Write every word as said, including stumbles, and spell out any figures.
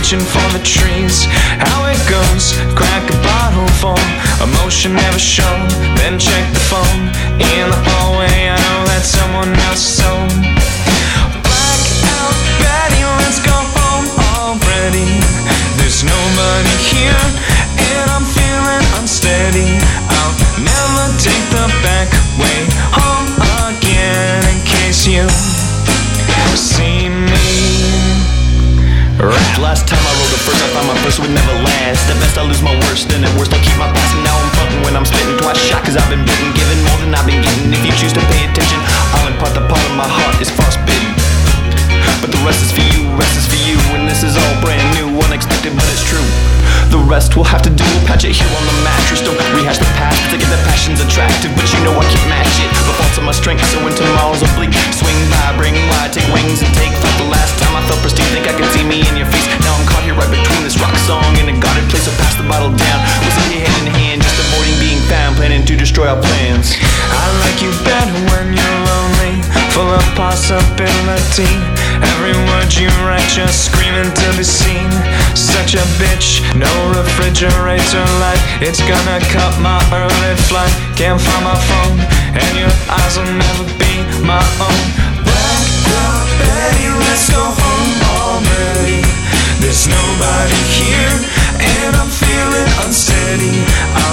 reaching for the trees. How it goes, crack a bottle full, emotion never shown. Then check the phone, in the hallway I know that someone else's home. Blackout Betty, let's go home already. There's nobody here, and I'm feeling unsteady. I'll never take the back way home again, in case you see me. Right. Last time I wrote the first, I thought my first would never last. At best I lose my worst, and at worst I keep my past. And now I'm fucking when I'm spitting twice shot, cause I've been bitten, given more than I've been getting. If you choose to pay attention, I'll impart the part of my heart is frostbitten. But the rest is for you, rest is for you. And this is all brand new, unexpected but it's true. The rest we'll have to do, we'll patch it here on the mattress. Don't rehash the past, to get the passion's attractive, but you know I can't match it. The faults of my strength, so when tomorrow's oblique, swing by, bring wide, take wings and take flight. The last time I felt pristine, think I could see me in your face. Now I'm caught here right between this rock song and a guarded place, so pass the bottle down. We'll sit here hand in hand, just avoiding being found, planning to destroy our plans. I like you better when you're lonely, full of possibility. Every word you write just screaming to be seen. Such a bitch, no refrigerator light, it's gonna cut my early flight. Can't find my phone, and your eyes will never be my own. Blackout Betty, let's go home already. There's nobody here, and I'm feeling unsteady.